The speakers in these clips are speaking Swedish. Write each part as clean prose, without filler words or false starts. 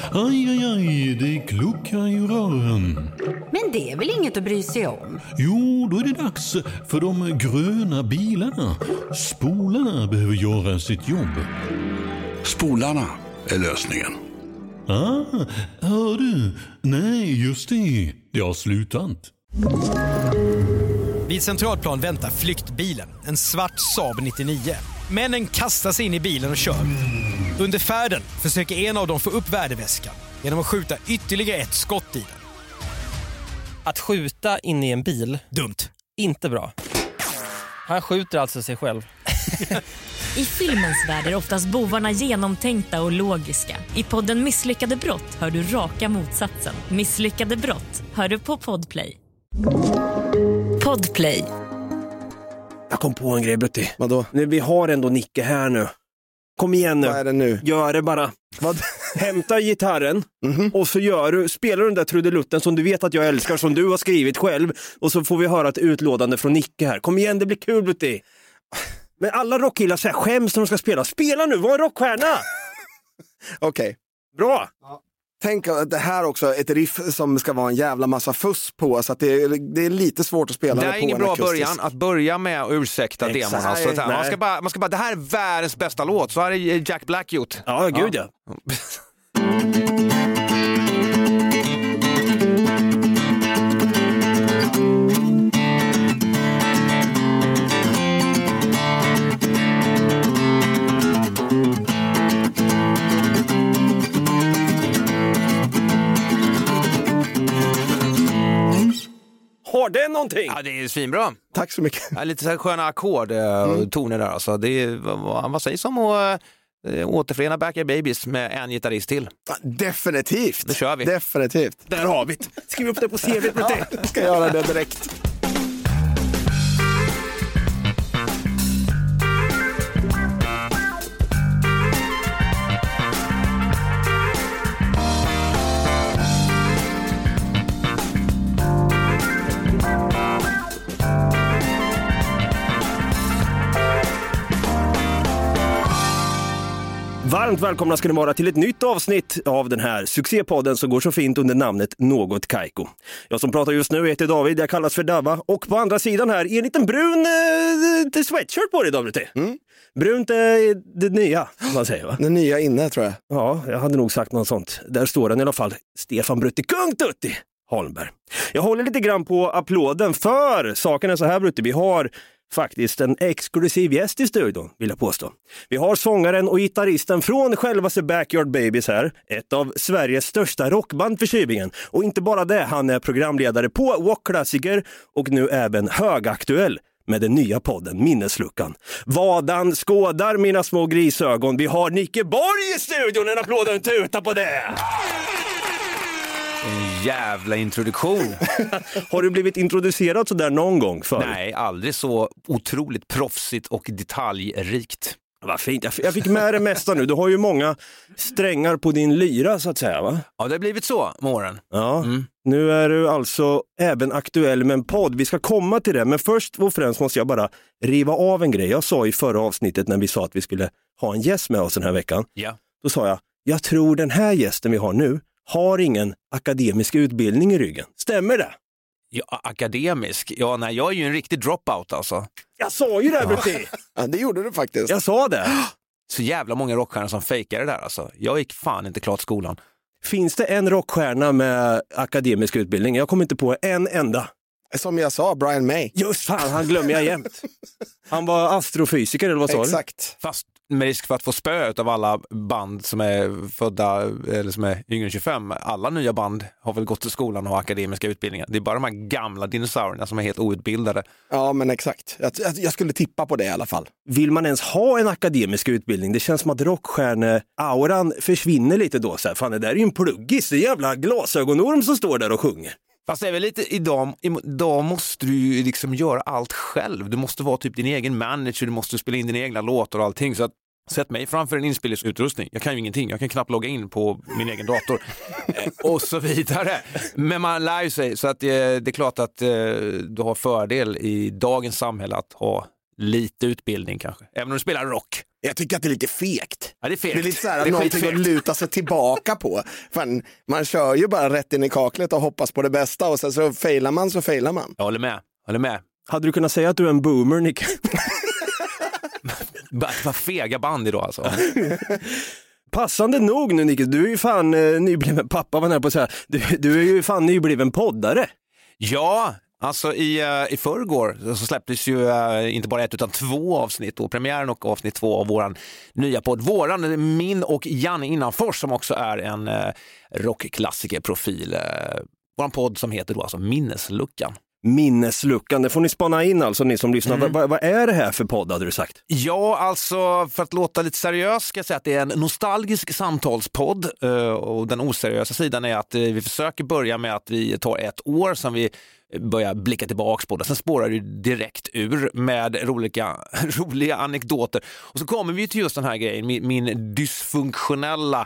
Aj, aj, aj, det kluckar i rören. Men det är väl inget att bry sig om? Jo, då är det dags för de gröna bilarna. Spolarna behöver göra sitt jobb. Spolarna är lösningen. Hör du? Nej, just det. Det har slutat. Vid Centralplan väntar flyktbilen, en svart Saab 99. Männen kastar sig in i bilen och kör. Under färden försöker en av dem få upp värdeväskan genom att skjuta ytterligare ett skott i den. Att skjuta in i en bil? Dumt. Inte bra. Han skjuter alltså sig själv. I filmens värld är oftast bovarna genomtänkta och logiska. I podden Misslyckade brott hör du raka motsatsen. Misslyckade brott hör du på Podplay. Podplay. Jag kom på en grej, Brutti. Vadå? Vi har ändå Nicke här nu. Kom igen nu. Vad är det nu? Gör det bara. Vad? Hämta gitarren och så spelar du den där trudelutten som du vet att jag älskar, som du har skrivit själv. Och så får vi höra ett utlådande från Nicke här. Kom igen, det blir kul, Brutti. Men alla rockkillar så här skäms när de ska spela. Spela nu, var en rockstjärna! Okej. Bra! Ja. Tänk att det här också ett riff som ska vara en jävla massa fuss på, så att det är lite svårt att spela. Det på är ingen en bra akustisk början att börja med att ursäkta demon. Alltså, man ska bara, det här är världens bästa låt, så här är Jack Black gjort. Ja, gud ja. Har det någonting? Ja, det är svinbra. Tack så mycket. Ja, lite så här sköna ackord och toner där. Alltså. Det är, vad sägs om att återförena Backyard Babies med en gitarrist till? Ja, definitivt. Det kör vi. Definitivt. Där har vi det. Skriv upp det på CV. Ja, jag ska göra det direkt. Varmt välkomna ska ni vara till ett nytt avsnitt av den här succépodden som går så fint under namnet Något Kaiko. Jag som pratar just nu heter David, jag kallas för Dava, och på andra sidan här är en liten brun sweatshirt på dig, David. Brunt är det nya, man säger, va? Det nya inne, tror jag. Ja, jag hade nog sagt något sånt. Där står den i alla fall. Stefan Brutti Kung Tutti Holmberg. Jag håller lite grann på applåden, för saken är så här, Brutti. Vi har faktiskt en exklusiv gäst i studion, vill jag påstå. Vi har sångaren och gitarristen från självaste Backyard Babies här. Ett av Sveriges största rockband för Kybingen. Och inte bara det, han är programledare på Walk-klassiker och nu även högaktuell med den nya podden Minnesluckan. Vadan skådar, mina små grisögon. Vi har Nicke Borg i studion, en applåd och en tuta på det! En jävla introduktion. Har du blivit introducerad så där någon gång förut? Nej, aldrig så otroligt proffsigt och detaljrikt. Vad fint, jag fick med det mesta nu. Du har ju många strängar på din lyra, så att säga, va? Ja, det har blivit så med åren. Ja, Nu är du alltså även aktuell med en podd. Vi ska komma till det, men först och främst måste jag bara riva av en grej. Jag sa i förra avsnittet när vi sa att vi skulle ha en gäst med oss den här veckan. Ja. Då sa jag tror den här gästen vi har nu har ingen akademisk utbildning i ryggen. Stämmer det? Ja, akademisk? Ja, nej, jag är ju en riktig dropout alltså. Jag sa ju det, Brutti! Ja, det gjorde du faktiskt. Jag sa det. Så jävla många rockstjärnor som fejkar det där alltså. Jag gick fan inte klart skolan. Finns det en rockstjärna med akademisk utbildning? Jag kommer inte på en enda. Som jag sa, Brian May. Just fan, han glömmer jag jämt. Han var astrofysiker, eller vad sa du? Exakt. Fast med risk för att få spö av alla band som är födda eller som är yngre än 25. Alla nya band har väl gått till skolan och har akademiska utbildningar. Det är bara de här gamla dinosaurierna som är helt outbildade. Ja, men exakt. Jag skulle tippa på det i alla fall. Vill man ens ha en akademisk utbildning? Det känns som att rockstjärne-auran försvinner lite då. Så här, fan, det där är ju en pluggis, det är jävla glasögonorm som står där och sjunger. Fast det är väl lite idag måste du ju liksom göra allt själv. Du måste vara typ din egen manager, du måste spela in dina egna låtar och allting. Så att sätt mig framför en inspelningsutrustning. Jag kan ju ingenting, jag kan knappt logga in på min egen dator och så vidare. Men man lär ju sig, så att det är klart att du har fördel i dagens samhälle att ha lite utbildning kanske. Även om du spelar rock. Jag tycker att det är lite fegt. Ja, det är fegt. Det är lite så här att Det är någonting att skitfegt. luta sig tillbaka på. Fan, man kör ju bara rätt in i kaklet och hoppas på det bästa och sen så failar man så failar man. Jag håller med. Hade du kunnat säga att du är en boomer, Nick? Vad fega band idag alltså. Passande nog nu, Nick, du är ju fan nybliven pappa, var nära på att säga. Du är ju fan nybliven poddare. Ja, alltså i förrgår så släpptes ju inte bara 1 utan 2 avsnitt och premiären och avsnitt 2 av våran nya podd. Min och Janne Innanfors som också är en rockklassikerprofil. Våran podd som heter då alltså Minnesluckan. Minnesluckan, det får ni spana in alltså, ni som lyssnar. Vad är det här för podd, hade du sagt? Ja, alltså för att låta lite seriös ska jag säga att det är en nostalgisk samtalspodd och den oseriösa sidan är att vi försöker börja med att vi tar ett år som vi börjar blicka tillbaka på det. Sen spårar det direkt ur med roliga anekdoter. Och så kommer vi till just den här grejen, min dysfunktionella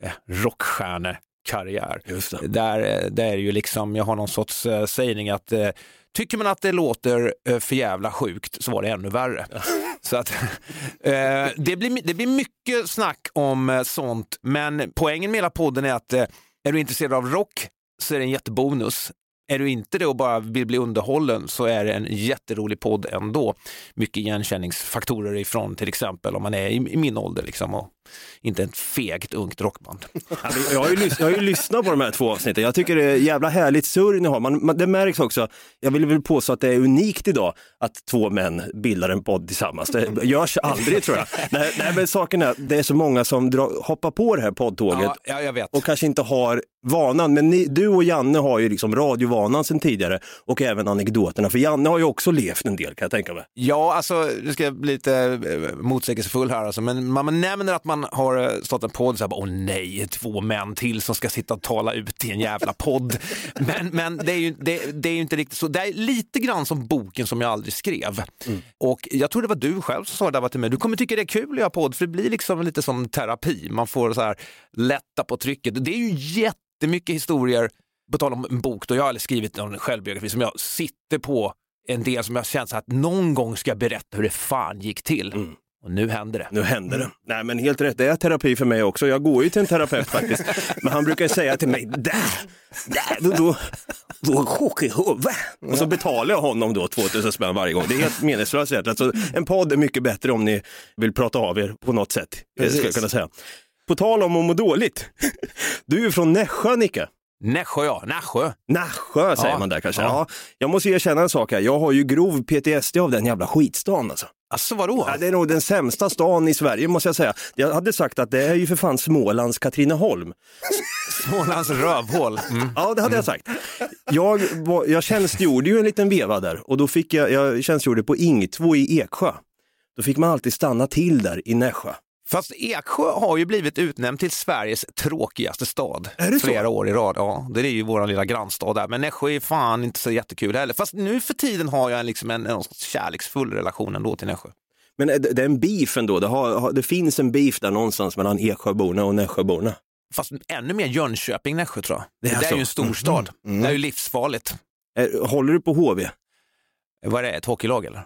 rockstjärnekarriär. Just det. Där är ju liksom, jag har någon sorts sägning att tycker man att det låter för jävla sjukt så var det ännu värre. Så att det blir mycket snack om sånt, men poängen med hela podden är att är du intresserad av rock så är det en jättebonus. Är du inte det och bara vill bli underhållen så är det en jätterolig podd ändå. Mycket igenkänningsfaktorer ifrån till exempel om man är i min ålder liksom och inte ett fegt ungt rockband. Jag har ju lyssnat på de här 2 avsnitten. Jag tycker det är jävla härligt surr ni har. Det märks också, jag vill väl påstå att det är unikt idag att 2 män bildar en podd tillsammans. Det görs aldrig, tror jag. Nej, men saken är, det är så många som hoppar på det här poddtåget. Ja, jag vet. Och kanske inte har vanan. Men du och Janne har ju liksom radiovanan sedan tidigare och även anekdoterna. För Janne har ju också levt en del, kan jag tänka mig. Ja, alltså, nu ska jag bli lite motsägelsefull här alltså, men man nämner att man har stått en podd så här, åh nej, 2 män till som ska sitta och tala ut i en jävla podd. Men det är ju inte riktigt så. Det är lite grann som boken som jag aldrig skrev. Och jag tror det var du själv som sa det där till mig. Du kommer tycka det är kul att göra podd, för det blir liksom lite som terapi. Man får så här lätta på trycket. Det är ju jättemycket historier, på tal om en bok då jag har skrivit en självbiografi som jag sitter på en del som jag känt så att någon gång ska jag berätta hur det fan gick till. Och nu händer det. Nej, men helt rätt, det är terapi för mig också. Jag går ju till en terapeut faktiskt. Men han brukar säga till mig, då chock i huvudet. Och så betalar jag honom då 2000 spänn varje gång. Det är helt meningslöst. Alltså, en podd är mycket bättre om ni vill prata av er på något sätt. Ska jag kunna säga. På tal om att må dåligt. Du är ju från Nässjö, Nicke. Nässjö säger man där kanske. Ja. Jag måste erkänna en sak här. Jag har ju grov PTSD av den jävla skitstan alltså. Alltså vadå? Ja, det är nog den sämsta stan i Sverige, måste jag säga. Jag hade sagt att det är ju för fan Smålands Katrineholm. Smålands rövhål. Ja, det hade jag sagt. Jag tjänstgjorde ju en liten veva där och då fick jag tjänstgjorde på Ing 2 i Eksjö. Då fick man alltid stanna till där i Nässjö. Fast Eksjö har ju blivit utnämnd till Sveriges tråkigaste stad flera så? år i rad. Ja, det är ju vår lilla grannstad där. Men Nässjö är fan inte så jättekul heller. Fast nu för tiden har jag liksom en kärleksfull relation ändå till Nässjö. Men det är en beef ändå. Det finns en beef där någonstans mellan Eksjöborna och Nässjöborna. Fast ännu mer Jönköping, Nässjö tror jag. Det är så. ju en stor stad. Det är ju livsfarligt. Håller du på HV? Vad är det? Ett hockeylag eller?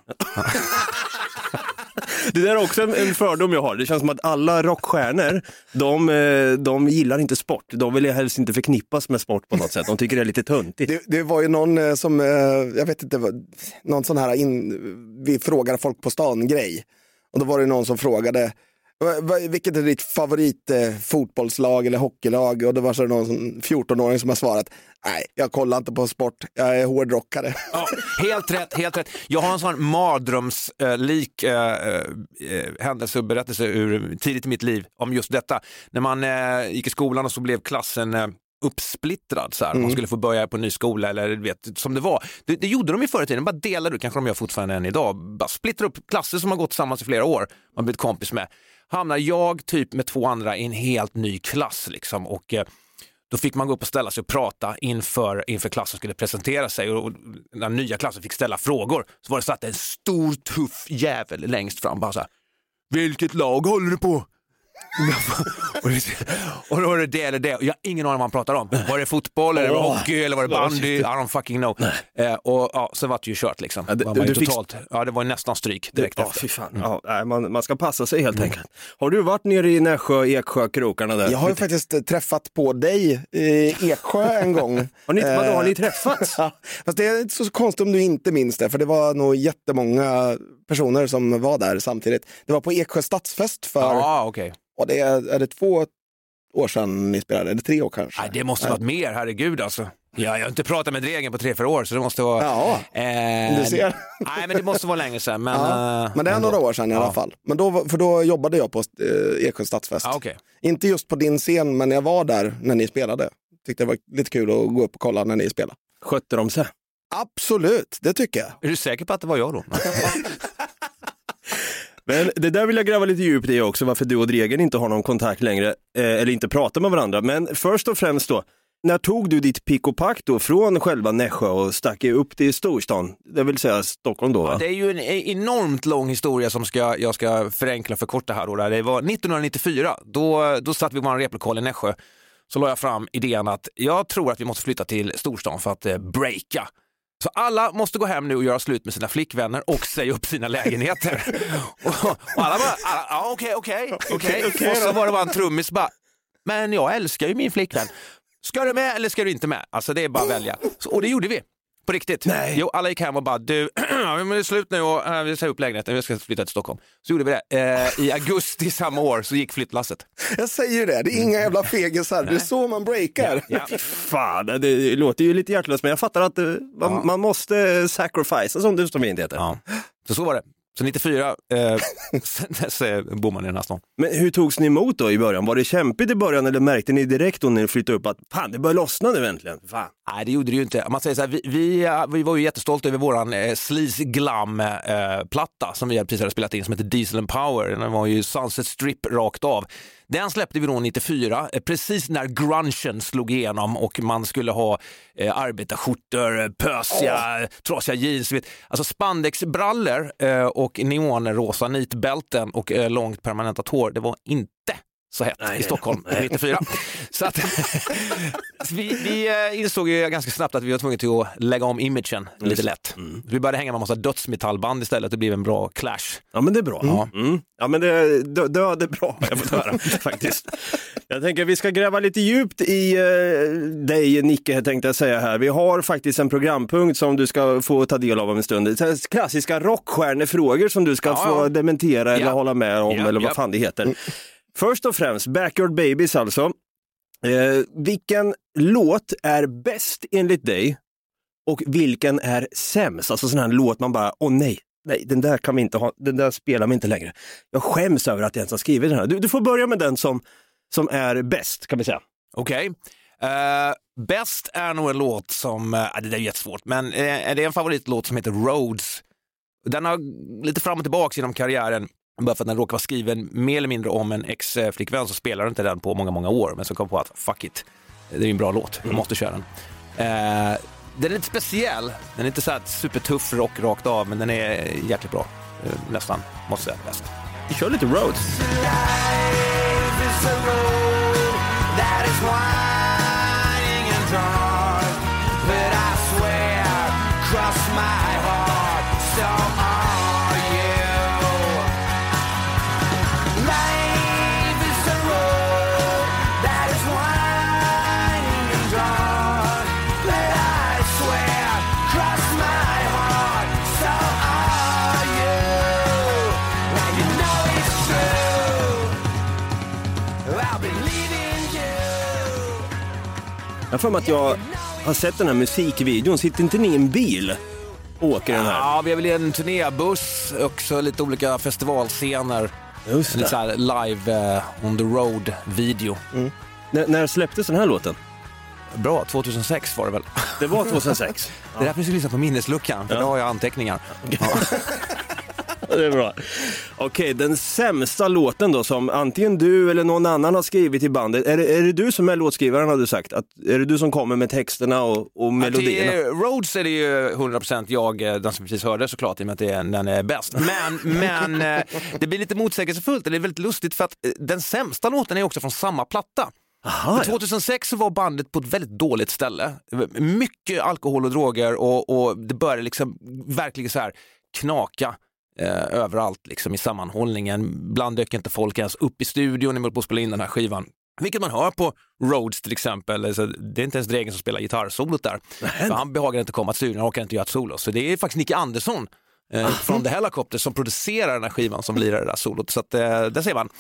Det där är också en fördom jag har. Det känns som att alla rockstjärnor, de gillar inte sport. De vill helst inte förknippas med sport på något sätt. De tycker det är lite tuntigt. Det var ju någon som, jag vet inte, någon sån här vi frågar folk på stan grej. Och då var det någon som frågade, vilket är ditt favorit fotbollslag eller hockeylag? Och det var så någon 14-åring som har svarat, nej, jag kollar inte på sport, jag är hårdrockare. Ja, helt rätt. Jag har en sån mardrömslik händelse och berättelse ur tidigt i mitt liv om just detta. När man gick i skolan och så blev klassen uppsplittrad så här. Man skulle få börja på en ny skola eller vet, som det var. Det gjorde de ju förr i tiden, bara delade, kanske de gör fortfarande än idag. Bara splittra upp klasser som har gått tillsammans i flera år. Man blivit kompis med. Hamnar jag typ med 2 andra i en helt ny klass liksom och då fick man gå upp och ställa sig och prata inför klassen skulle presentera sig och när nya klassen fick ställa frågor så var det satt en stor tuff jävel längst fram bara så här, vilket lag håller du på? och då var det det eller det. Jag har ingen aning om vad han pratar om. Var det fotboll eller hockey eller var det bandy? I don't fucking know. Och ja, så var det ju kört liksom. Ja, det var nästan stryk direkt efter. Fy fan. Ja, man ska passa sig helt enkelt. Har du varit nere i Nässjö, Eksjö-krokarna där? Jag har ju faktiskt träffat på dig i Eksjö en gång. Har ni träffats? Ja, fast det är inte så konstigt om du inte minns det, för det var nog jättemånga personer som var där samtidigt. Det var på Eksjö stadsfest för... okej. Och det är det 2 år sedan ni spelade, eller 3 år kanske? Nej, det måste varit mer, herregud alltså. Ja, jag har inte pratat med Dregen på 3-4 år, så det måste vara... Ja, du ser. Nej, men det måste vara länge sedan. Men det är några år sedan i alla fall. Men då jobbade jag på Eksjö stadsfest. Okay. Inte just på din scen, men jag var där när ni spelade. Tyckte det var lite kul att gå upp och kolla när ni spelade. Skötte de sig? Absolut, det tycker jag. Är du säker på att det var jag då? Men det där vill jag gräva lite djupt i också, varför du och Dregen inte har någon kontakt längre, eller inte pratar med varandra. Men först och främst då, när tog du ditt pick och pack då från själva Nässjö och stack upp till storstan, det vill säga Stockholm då? Va? Ja, det är ju en enormt lång historia som jag ska förenkla för korta här då. Det var 1994, då satt vi på en replokal i Nässjö. Så la jag fram idén att jag tror att vi måste flytta till storstan för att breaka. Så alla måste gå hem nu och göra slut med sina flickvänner och säga upp sina lägenheter. och alla bara, okej. Och så var det bara en trummis bara, men jag älskar ju min flickvän. Ska du med eller ska du inte med? Alltså det är bara att välja. Och det gjorde vi. På riktigt. Nej. Jo, alla gick hem och bara, du, men det är slut nu och vi säger upp lägenheten, vi ska flytta till Stockholm. Så gjorde vi det. I augusti samma år så gick flyttlasset. Jag säger ju det, är inga jävla fegisar. Det är så man breakar. Ja. Fan, det låter ju lite hjärtlöst, men jag fattar att man måste sacrifice, som du som heter. Ja, så var det. Så 94, sen dess bor man i den här stan. Men hur togs ni emot då i början? Var det kämpigt i början eller märkte ni direkt då när ni flyttade upp att fan, det börjar lossna nu äntligen? Fan. Nej, det gjorde det ju inte. Man säger så här, vi var ju jättestolta över våran Sleaze Glam-platta som vi precis hade spelat in som heter Diesel and Power. Den var ju Sunset Strip rakt av. Den släppte vi då 94, precis när grungen slog igenom och man skulle ha arbetarskjortor, pösiga, trasiga jeans. Vet. Alltså spandexbrallor och neonrosa nitbälten och långt permanentat hår. Det var inte så hett i Stockholm 94. Så att vi insåg ju ganska snabbt att vi var tvungna till att lägga om imagen lite lätt. Vi började hänga med en massa dödsmetallband istället. Det blev en bra clash. Ja, men det är bra. Ja, men det är bra, jag får höra faktiskt. Jag tänker att vi ska gräva lite djupt i dig, Nicke, tänkte jag säga här. Vi har faktiskt en programpunkt som du ska få ta del av om en stund. Klassiska rockstjärnefrågor som du ska få dementera eller hålla med om, eller vad fan det heter. Först och främst, Backyard Babies alltså. Vilken låt är bäst enligt dig och vilken är sämst? Alltså sån här låt man bara, nej, den där kan vi inte ha, den där spelar vi inte längre. Jag skäms över att jag ens har skrivit den här. Du får börja med den som är bäst, kan vi säga. Okej. Bäst är nog en låt som, det är jättesvårt, men det är en favoritlåt som heter Roads. Den har lite fram och tillbaka genom karriären. Bara för att den råkar vara skriven mer eller mindre om en ex-flickvän så spelar inte den på många, många år. Men så kom på att fuck it, det är en bra låt, jag måste köra den. Den är lite speciell, den är inte så här supertuff rock rakt av, men den är jäkligt bra. Nästan, måste säga bäst. Vi kör lite Roads. Jag får med att jag har sett den här musikvideon. Sitter inte ni i en bil och åker den här? Ja, vi har väl en turnébuss, också lite olika festivalscener. Just det. Lite så här live on the road video. När släpptes den här låten? Bra, 2006 var det väl? Det var 2006. Det där finns ju liksom på minnesluckan, för då har jag anteckningar. Det är bra. Okej, den sämsta låten då som antingen du eller någon annan har skrivit i bandet. Är det du som är låtskrivaren, har du sagt? Är det du som kommer med texterna och melodierna? Rhodes är det ju 100% jag, den som precis hörde såklart, i och med att den är bäst. Men det blir lite motsägelsefullt, det är väldigt lustigt för att den sämsta låten är också från samma platta. Aha, 2006 så var bandet på ett väldigt dåligt ställe. Mycket alkohol och droger och det började liksom verkligen så här knaka överallt liksom i sammanhållningen. Ibland dök inte folk ens upp i studion när man på att spela in den här skivan. Vilket man hör på Rhodes till exempel. Alltså, det är inte ens Dregen som spelar gitarrsolot där. För han behagar inte komma till studion, han orkar inte göra ett solo. Så det är faktiskt Nicky Andersson från The Helicopter som producerar den här skivan som lirar det där solot. Så att, där ser man.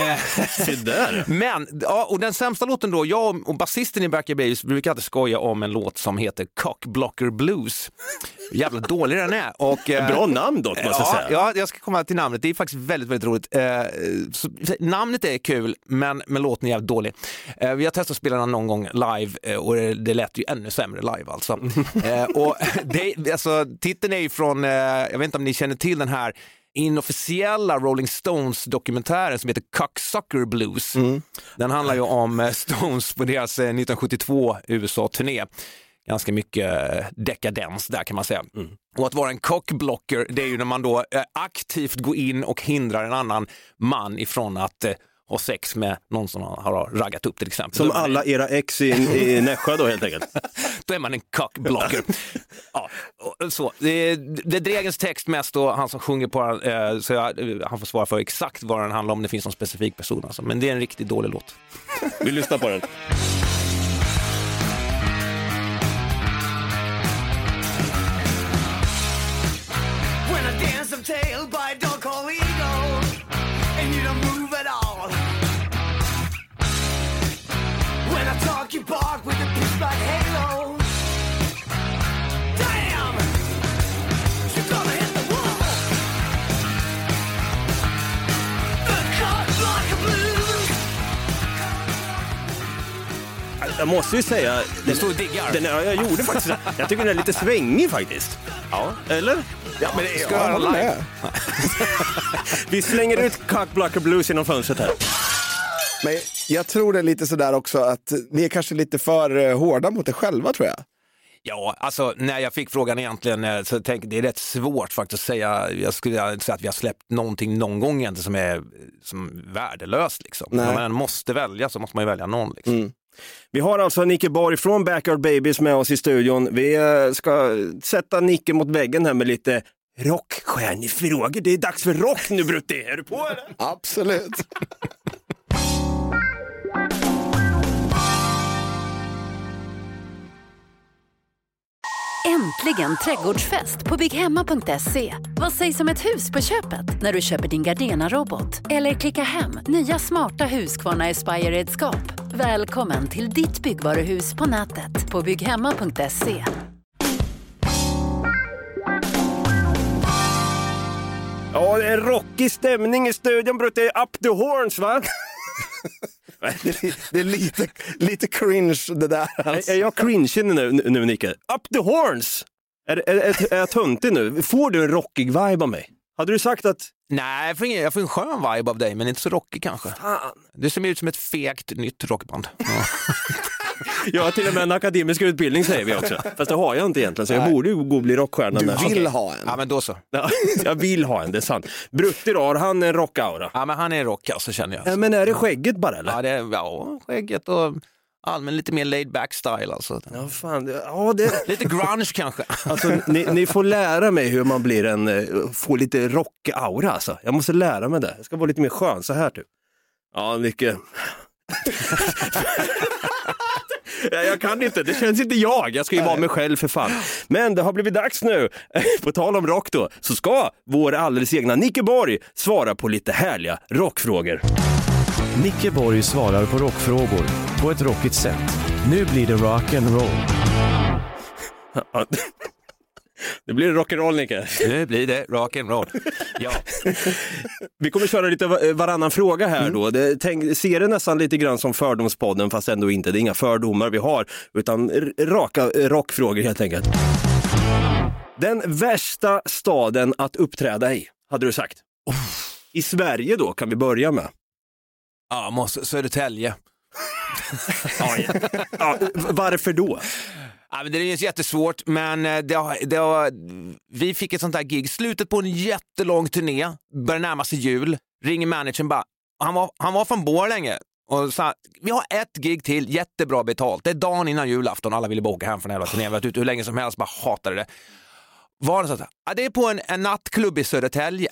Men, ja, och den sämsta låten då, jag och basisten i Back Your Babies brukar alltid skoja om en låt som heter Cockblocker Blues. Jävla dålig den är. Och, bra namn dock, måste jag säga. Ja, jag ska komma till namnet. Det är faktiskt väldigt, väldigt roligt. Så, namnet är kul, men låten är jävligt dålig. Vi har testat att spela den någon gång live och det lät ju ännu sämre live alltså. Och alltså, titeln är ju från, jag vet inte om ni känner till den här inofficiella Rolling Stones dokumentären som heter Cocksucker Blues. Den handlar ju om Stones på deras 1972 USA-turné. Ganska mycket dekadens där kan man säga. Och att vara en cockblocker, det är ju när man då aktivt går in och hindrar en annan man ifrån att ha sex med någon som har raggat upp till exempel. Som alla era ex i Nässjö då helt enkelt. Då är man en cockblocker. Ja, så. Det är Dregens text mest och han som sjunger på den, så han får svara för exakt vad den handlar om. Det finns någon specifik person alltså. Men det är en riktigt dålig låt. Vi lyssnar på den. Tailed by a dog called Ego, and you don't move at all. When I talk you bark with a pitch black halo. Damn, you're gonna hit the wall. The Cockblocker Blues. Jag måste ju säga, det står diggar. Jag gjorde faktiskt det. Jag tycker den är lite svängig faktiskt. Ja, eller? Ja, men det ska jag live. Vi slänger ut Cockblocker Blues genom fönstret här. Men jag tror det är lite sådär också att ni är kanske lite för hårda mot er själva, tror jag. Ja, alltså när jag fick frågan egentligen så tänkte det är rätt svårt faktiskt att säga. Jag skulle säga att vi har släppt någonting någon gång egentligen som är värdelöst liksom. När man måste välja så måste man ju välja någon liksom. Vi har alltså Nicke Borg från Backyard Babies med oss i studion. Vi ska sätta Nicke mot väggen här med lite rockstjärnefrågor. Det är dags för rock nu, Brutti. Är du på eller? Absolut. Äntligen trädgårdsfest på bygghemma.se. Vad sägs om ett hus på köpet när du köper din Gardena-robot? Eller klicka hem nya smarta Husqvarna Aspire-redskap. Välkommen till ditt byggvaruhus på nätet på bygghemma.se. Ja, det är rockig stämning i studion, Brutti. Up the horns, va? Det är lite cringe det där. Alltså. Är jag cringe nu Nicke? Up the horns! Är jag töntig nu? Får du en rockig vibe av mig? Hade du sagt att... Nej, jag får en skön vibe av dig, men inte så rockig kanske. Fan. Du ser ut som ett fegt nytt rockband. Ja. Jag har till och med en akademisk utbildning, säger vi också. Fast det har jag inte egentligen, så jag borde ju gå och bli rockstjärna. Du vill ha en. Ja, men då så. Ja, jag vill ha en, det är sant. Brutti då, har han en rockaura? Ja, men han är rock, alltså, känner jag. Ja, men är det skägget bara, eller? Ja, det är skägget och allmän lite mer laid back style, alltså. Ja, fan. Ja, det... Lite grunge kanske. Alltså, ni får lära mig hur man blir får lite rockaura, alltså. Jag måste lära mig det. Jag ska vara lite mer skön, så här typ. Ja, mycket... Jag kan inte, det känns inte jag ska ju vara mig själv för fan. Men det har blivit dags nu, på tal om rock då, så ska vår alldeles egna Nicke Borg svara på lite härliga rockfrågor. Nicke Borg svarar på rockfrågor på ett rockigt sätt. Nu blir det rock and roll. Det blir rock'n'roll, Nicke. Nu blir det rock'n'roll. Ja. Vi kommer köra lite varannan fråga här då. Ser det nästan lite grann som Fördomspodden, fast ändå inte. Det är inga fördomar vi har, utan raka rockfrågor helt enkelt. Den värsta staden att uppträda i. hade du sagt. I Sverige då kan vi börja med. Ja, Södertälje. Ja, varför då? Ja, men det är jättesvårt, men vi fick ett sånt här gig. Slutet på en jättelång turné, börjar närma sig jul. Ringer managern bara, han var från Borlänge och sa, vi har ett gig till, jättebra betalt. Det är dagen innan julafton, alla ville bara åka hem från hela turnén. Vi har varit ute hur länge som helst, bara hatade det. Var det så att, det är på en nattklubb i Södertälje.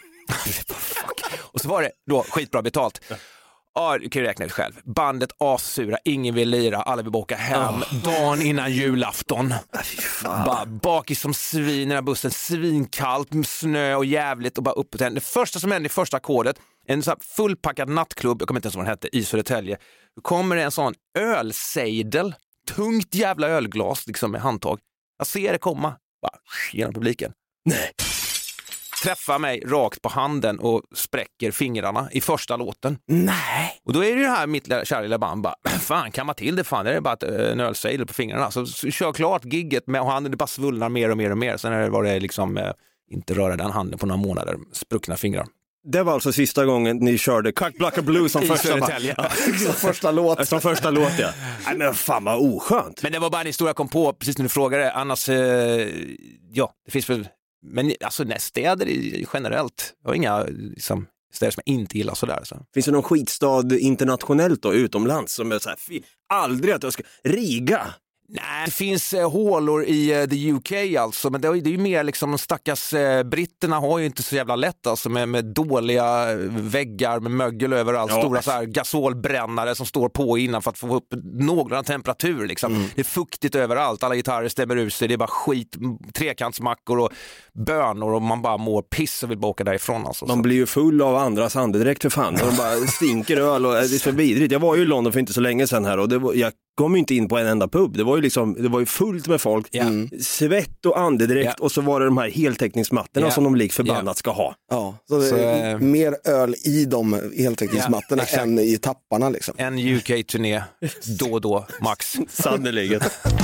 Och så var det då skitbra betalt. Ja, du kan ju räkna det själv. Bandet assura, ingen vill lira, alla vill åka hem dagen innan julafton. Bara bakis som svin i den här bussen, svinkallt med snö och jävligt och bara upp på den. Det första som hände i första ackordet, en så här fullpackad nattklubb, jag kommer inte ens vad den hette, i Södertälje. Då kommer det en sån ölsejdel, tungt jävla ölglas liksom med handtag. Jag ser det komma, bara genom publiken. Nej. Träffar mig rakt på handen och spräcker fingrarna i första låten. Nej. Och då är det ju här mitt kära lilla band bara, fan kan man till det, fan det är bara en ölsejdel på fingrarna. Så kör klart gigget med handen, det bara svullnar mer och mer och mer. Sen var det liksom inte röra den handen på några månader, spruckna fingrar. Det var alltså sista gången ni körde Cock Blocker Blues som första låt. Som första låt, ja. Nej, men fan vad oskönt. Men det var bara en historia jag kom på precis när du frågade. Annars, ja, det finns väl. Men alltså städer generellt, jag har inga liksom, städer som jag inte gillar sådär. Så. Finns det någon skitstad internationellt då, utomlands som är så här, aldrig att jag ska... Riga? Nej, det finns hålor i the UK alltså, men det är ju mer liksom de stackars britterna har ju inte så jävla lätt alltså med dåliga väggar med mögel överallt, stora så här gasolbrännare som står på innan för att få upp någon temperatur liksom. Det är fuktigt överallt, alla gitarrer stämmer ut sig, det är bara skit, trekantsmackor och bönor och man bara mår piss och vill bara åka därifrån alltså. Man blir ju full av andras andedräkt för fan, de bara stinker öl och det är så vidrigt. Jag var ju i London för inte så länge sedan här och jag kom inte in på en enda pub. Det var ju fullt med folk. Svett och andedräkt och så var det de här heltäckningsmattorna som de lik förbannat ska ha. Ja, så det är mer öl i de heltäckningsmattorna än i tapparna liksom. En UK-turné då, max. Sannoliken.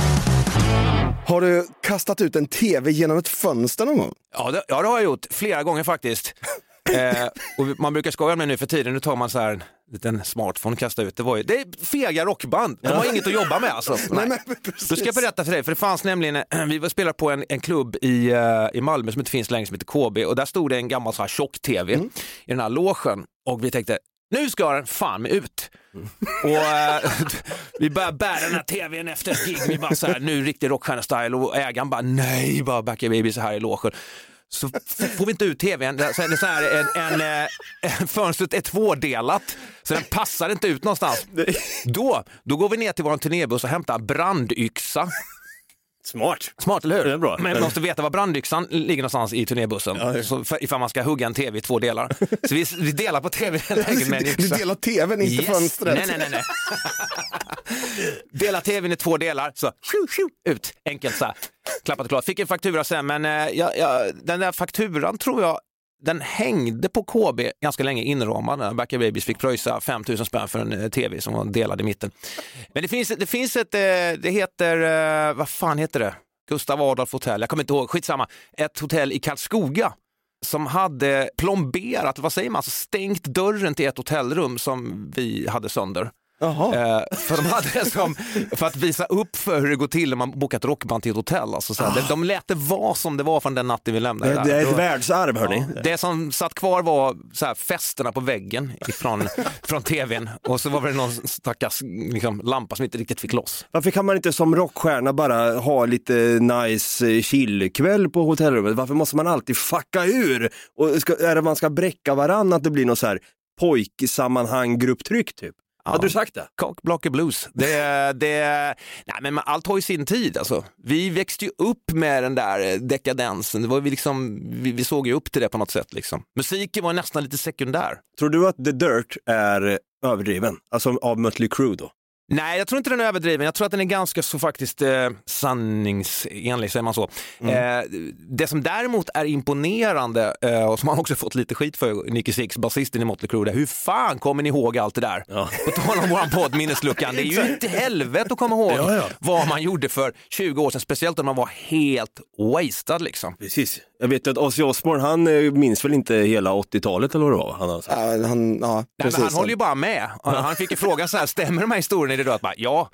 Har du kastat ut en tv genom ett fönster någon gång? Ja, det har jag gjort. Flera gånger faktiskt. Och man brukar skoja med nu för tiden. Nu tar man så här en liten smartphone och kastar ut. Det är fega rockband. De har inget att jobba med alltså. Nej. Då ska jag berätta för dig. För det fanns nämligen, vi spelade på en klubb i Malmö som inte finns längre, som heter KB. Och där stod det en gammal så här tjock-tv i den här logen. Och vi tänkte, nu ska den fan med ut. Och vi började bära den här tvn efter ett gig. Vi bara så här, nu riktigt rockstjärna-style. Och ägaren bara, nej, bara Backer Baby så här i logen. Så får vi inte ut tvn. Så är det så här en fönstret är tvådelat. Så den passar inte ut någonstans. Då går vi ner till vår turnébuss och hämtar brandyxa. Smart, eller hur? Det är bra. Men man måste veta var brandyxan ligger någonstans i turnébussen. Ja. Så ifall man ska hugga en tv i 2 delar. Så vi delar på tvn med en yxa. Du delar tvn, inte fönstret. Nej. Dela tvn i 2 delar. Så ut, enkelt så här. Klappat och klart. Fick en faktura sen, men den där fakturan tror jag den hängde på KB ganska länge inramad. Backer Babies fick pröjsa 5 000 spänn för en tv som var delad i mitten. Men det finns ett, det heter, vad fan heter det? Gustav Adolf hotell, jag kommer inte ihåg, skitsamma. Ett hotell i Karlskoga som hade plomberat, vad säger man, alltså stängt dörren till ett hotellrum som vi hade sönder. För de hade för att visa upp för hur det går till när man bokat rockband till ett hotell alltså, så här, de lät det vara som det var från den natten vi lämnade. Det är ett världsarv, hörni. Det som satt kvar var så här, festerna på väggen från tvn. Och så var det någon stackars liksom, lampa som inte riktigt fick loss. Varför kan man inte som rockstjärna bara ha lite nice chillkväll på hotellrummet? Varför måste man alltid fucka ur? Och är det man ska bräcka varann att det blir någon så här pojksammanhang grupptryck typ? Ja. Hade du sagt det? Cock Blocker Blues. Nej, men allt har ju sin tid alltså. Vi växte ju upp med den där dekadensen. Det var vi såg ju upp till det på något sätt liksom. Musiken var nästan lite sekundär. Tror du att The Dirt är överdriven? Alltså av Mötley Crüe då? Nej, jag tror inte den är överdriven. Jag tror att den är ganska så faktiskt sanningsenlig, säger man så. Det som däremot är imponerande och som man också fått lite skit för, Nicky Six, basisten i Motley Crue, hur fan kommer ni ihåg allt det där? Ja. På tal om våran podd Minnesluckan, det är ju inte helvete att komma ihåg vad man gjorde för 20 år sedan, speciellt om man var helt wasted liksom. Precis. Jag vet att Ozzy Osbourne, han minns väl inte hela 80-talet eller vad det var? Han håller ju bara med. Han fick ju fråga så här, stämmer de här historierna? Är det då att bara, ja.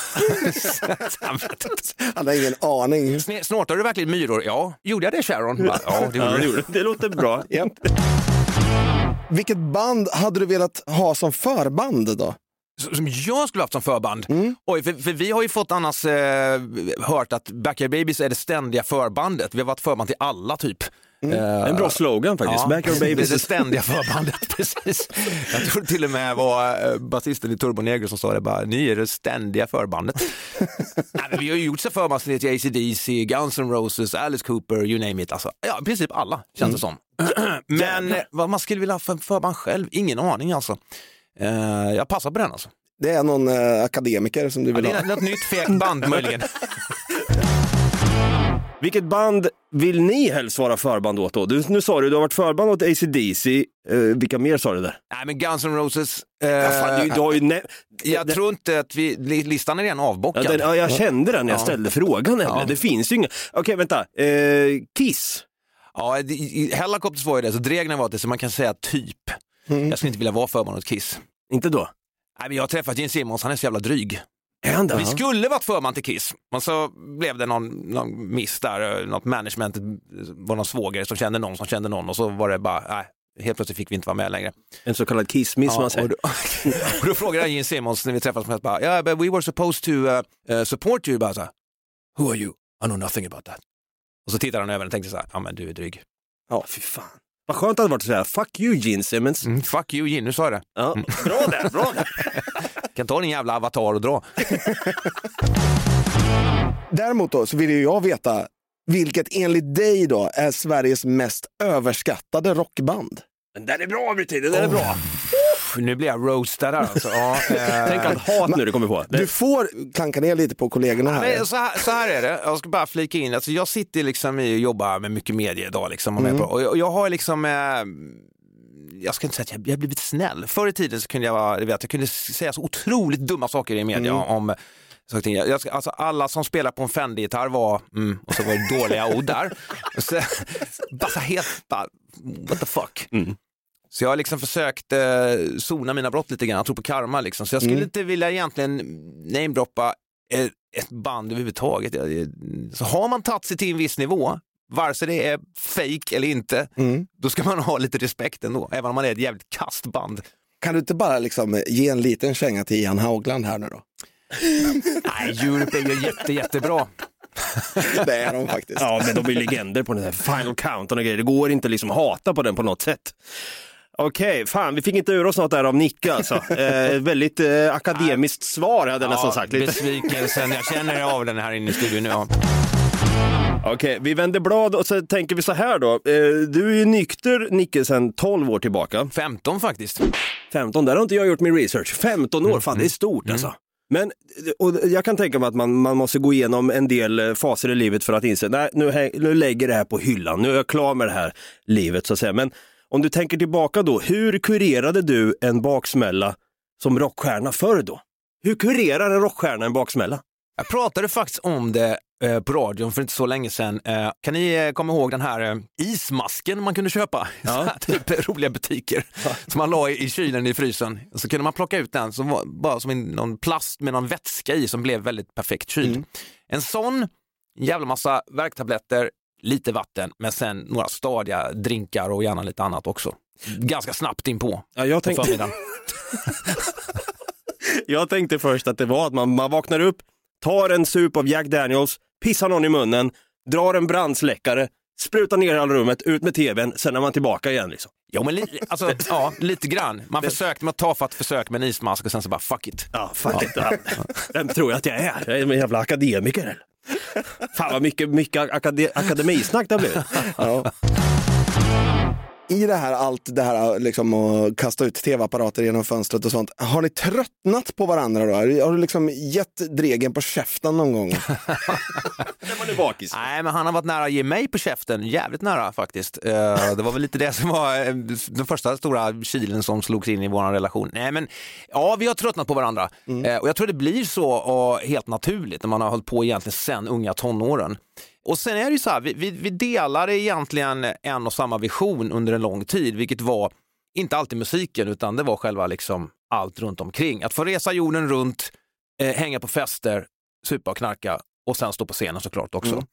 Han har ingen aning. Snortar du verkligen myror? Ja. Gjorde jag det, Sharon? Bara, ja, det gjorde det. Det låter bra. Yep. Vilket band hade du velat ha som förband då? Som jag skulle haft som förband? Oj, för vi har ju fått annars hört att Backyard Babies är det ständiga förbandet. Vi har varit förband till alla typ. En bra slogan faktiskt. Backyard Babies. Det ständiga förbandet, precis. Jag tror till och med var basisten i Turbo Negro som sa det bara, ni är det ständiga förbandet. Nej, men vi har ju gjort så förband till AC/DC, Guns N' Roses, Alice Cooper, you name it. Alltså, ja, i princip alla känns det som. Men vad man skulle vilja ha för förband själv, ingen aning alltså. Jag passar på den alltså. Det är någon akademiker som du vill ha. Det är något nytt fegt band möjligen. Vilket band vill ni helst vara förband åt då? Nu sa du har varit förband åt AC/DC. Vilka mer sa du där? Nej, men Guns N' Roses. Jag tror inte att listan är redan avbockad. Jag kände den när jag ställde frågan. Ja. Det finns ju inga. Okej, vänta. Kiss. Ja, Hellacopters var ju det. Så Dregner var det, så man kan säga typ. Jag skulle inte vilja vara förband åt Kiss. Inte då? Nej, men jag har träffat Gene Simmons, han är så jävla dryg. Vi skulle varit förband till Kiss. Och så blev det någon miss där. Något management var någon svågare som kände någon som kände någon. Och så var det bara, helt plötsligt fick vi inte vara med längre. En så kallad kiss-miss man säger. Och då frågade jag Gene Simmons när vi träffades. Bara, but we were supposed to support you. Bara så här, who are you? I know nothing about that. Och så tittade han över och tänkte så här, ja men du är dryg. Ja, fy fan. Vad skönt att det varit att säga, fuck you Gene Simmons. Fuck you Gene, nu sa jag det. Ja, bra där. Kan ta din jävla avatar och dra. Däremot då så vill ju jag veta vilket enligt dig då är Sveriges mest överskattade rockband. Den där är bra, Brytid, den där är bra. Nu blir jag roastad där alltså. Tänk att hat nu du kommer på. Du får klanka ner lite på kollegorna här. Men så här är det. Jag ska bara flika in. Alltså, jag sitter liksom och jobbar med mycket media idag. Liksom, och jag har liksom... jag ska inte säga att jag har blivit snäll. Förr i tiden så kunde jag kunde säga så otroligt dumma saker i media om... Alltså alla som spelar på en Fender-gitarr var och så var det dåliga ord där. Och så, bara helt what the fuck. Så jag har liksom försökt sona mina brott lite grann. Jag tror på karma liksom. Så jag skulle inte vilja egentligen namedroppa ett band överhuvudtaget. Så har man tagit sig till en viss nivå, vare sig det är fake eller inte, då ska man ha lite respekt ändå. Även om man är ett jävligt kastband. Kan du inte bara liksom ge en liten känga till Ian Haugland här nu då? Nej, Europe är ju jättebra. Det är de faktiskt. Ja, men de är legender på den här Final Countdown och grejer. Det går inte liksom hata på den på något sätt. Okej, fan, vi fick inte ur oss något där av Nicke alltså. Väldigt akademiskt svar hade jag nästan sagt. Lite. Besvikelsen, jag känner av den här inne i studion nu. Ja. Okej, vi vänder blad och så tänker vi så här då. Du är ju nykter, Nicke, sedan 12 år tillbaka. 15 faktiskt. 15, där har inte jag gjort min research. 15 år, fan det är stort alltså. Men och jag kan tänka mig att man måste gå igenom en del faser i livet för att inse, nej, nu lägger det här på hyllan. Nu är jag klar med det här livet så att säga. Men om du tänker tillbaka då, hur kurerade du en baksmälla som rockstjärna förr då? Hur kurerar en rockstjärna en baksmälla? Jag pratade faktiskt om det på radion för inte så länge sedan. Kan ni komma ihåg den här ismasken man kunde köpa? Ja. Typ roliga butiker som man la i kylen i frysen. Och så kunde man plocka ut den som var bara som någon plast med någon vätska i som blev väldigt perfekt kyld. En sån, jävla massa värktabletter, lite vatten, men sen några stadiga drinkar och gärna lite annat också. Ganska snabbt in på förmiddagen. Jag tänkte först att det var att man vaknar upp, tar en sup av Jack Daniels, pissar någon i munnen, drar en brandsläckare, sprutar ner i all rummet, ut med tvn, sen är man tillbaka igen liksom. Jo, men lite grann. Man försökte med att ta för att försöka med en ismask och sen så bara fuck it. Ja, fuck it. Ja. Vem tror jag att jag är? Jag är en jävla akademiker eller? Fan vad mycket akademisnack det har blivit. Ja. i det här, allt det här liksom att kasta ut tv-apparater genom fönstret och sånt, har ni tröttnat på varandra då? Har du liksom gett Dregen på käften någon gång? När man är bakis. Nej, men han har varit nära att ge mig på käften, jävligt nära faktiskt. Det var väl lite det som var den första stora kilen som slogs in i vår relation. Nej, men ja, vi har tröttnat på varandra. Och jag tror det blir så helt naturligt när man har hållit på egentligen sen unga tonåren. Och sen är det ju så här, vi delar egentligen en och samma vision under en lång tid, vilket var inte alltid musiken, utan det var själva liksom allt runt omkring. Att få resa jorden runt, hänga på fester, supa och knarka och sen stå på scenen såklart också.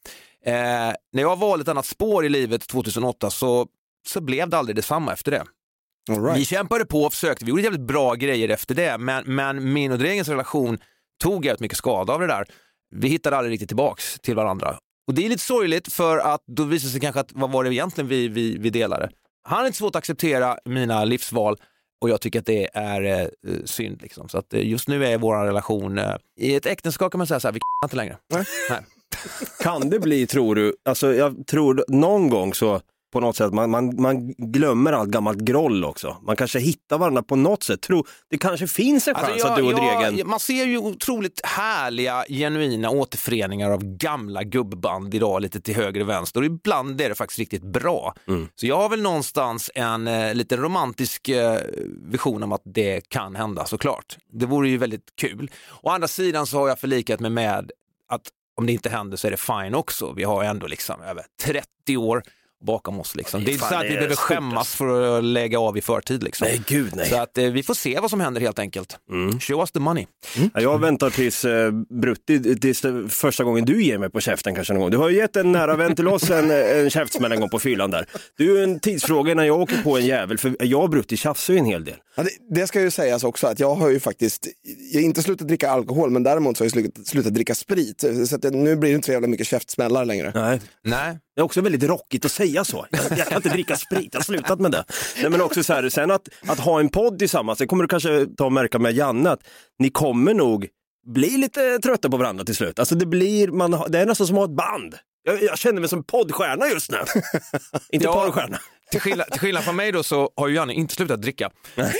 När jag valde ett annat spår i livet 2008 så blev det aldrig detsamma efter det. Right. Vi kämpade på och försökte, vi gjorde jävligt bra grejer efter det, men min och Dregens relation tog jävligt mycket skada av det där. Vi hittade aldrig riktigt tillbaks till varandra. Och det är lite sorgligt, för att då visar sig kanske att vad var det egentligen vi delade. Han är inte svårt att acceptera mina livsval och jag tycker att det är synd liksom. Så att just nu är vår relation i ett äktenskap, kan man säga så här, vi kan inte längre. Nej. Kan det bli, tror du, alltså jag tror någon gång så på något sätt, man glömmer allt gammalt groll också. Man kanske hittar varandra på något sätt. Det kanske finns en chans att du och Dregen... Man ser ju otroligt härliga, genuina återföreningar av gamla gubband idag, lite till höger och vänster. Och ibland är det faktiskt riktigt bra. Så jag har väl någonstans en lite romantisk vision om att det kan hända, såklart. Det vore ju väldigt kul. Å andra sidan så har jag förlikat mig med att om det inte händer så är det fine också. Vi har ändå liksom över 30 år bakom oss liksom. Det är inte så att vi behöver skämmas för att lägga av i förtid liksom. Nej, gud nej. Så att vi får se vad som händer helt enkelt. Show us the money. Ja, jag väntar tills Brutti, tills första gången du ger mig på käften kanske någon gång. Du har ju gett en nära vän till oss en käftsmäll en gång på fyllan där. Det är ju en tidsfråga när jag åker på en jävel, för jag och Brutti tjafsar ju en hel del. Ja, det ska ju sägas också att jag har ju faktiskt, jag har inte slutat dricka alkohol, men däremot så har jag slutat dricka sprit. Så att nu blir det inte så jävla mycket käftsmällar längre. Nej. Det är också väldigt rockigt att säga så. Jag kan inte dricka sprit, jag har slutat med det. Nej, men också så här, sen att ha en podd tillsammans, det kommer du kanske ta och märka med Janne, att ni kommer nog bli lite trötta på varandra till slut. Alltså det är nästan som att ha ett band. Jag känner mig som poddstjärna just nu. Inte porrstjärna. Till skillnad från mig då så har ju Janne inte slutat dricka.